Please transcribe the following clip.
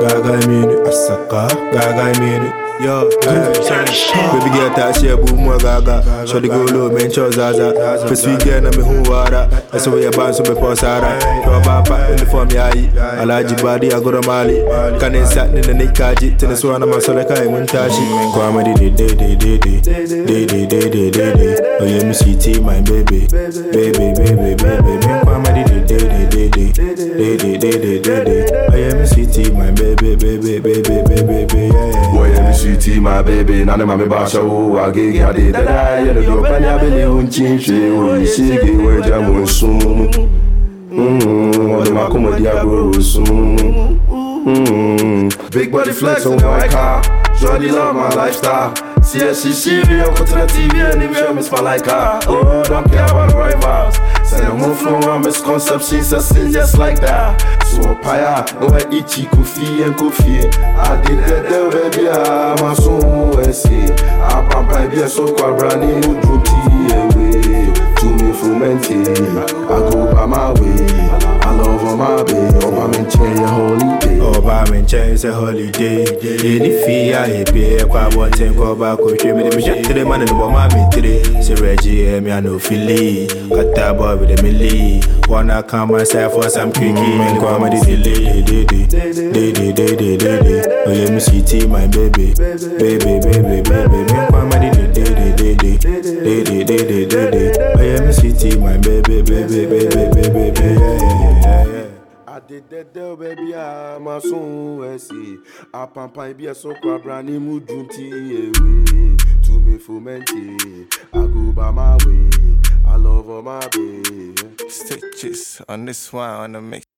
gaga minu, asaka, gaga minu. Yo, baby girl that share boom gaga. So the go low, men chose Zaza. First we get na me who wara. That's why you bounce up before Sarah. Your papa in the form ya I like body, I go to Mali. Can in sat in the nick kaji. Tennis one of my solaka in Muntashi. Kwamadi day. Oh yeah, me CT my baby. Baby. Kwamadi day. Oh yeah, me CT my baby. Yeah. CT my baby, none of my basha who I gig I did that I had a dope and I believe on change we see where Jamun soon. What am I comedy I grow soon? Big body flex on my car, Johnny love my lifestyle. CSC we on the TV and if you miss my like her. Oh, don't care about the rivals. Send a move from a misconceptions and sin just like that. So paya, no I eat kofi and kofi. I did that baby, I'm a son see. I pampa be so quite running duty away. To me frumenty, I go by my way. I love my baby, I'm in chain holiday. I'm in chain a holiday. Any fee I pay, I want to go back with me. Me just to the man in the woman me today. Say Reggie, me I no Philly. Got that boy with the millie. Wanna come myself for some quickie. Come and day. Oh yeah, me CT my baby. Baby. Me come and day. Oh yeah, me CT my baby. Yeah. I did that there, baby, I'm a son see. I pampa be a so quite brandy mood duty away. To me fomenti, I go by my way. I love my baby. Stitches on this one on the mix.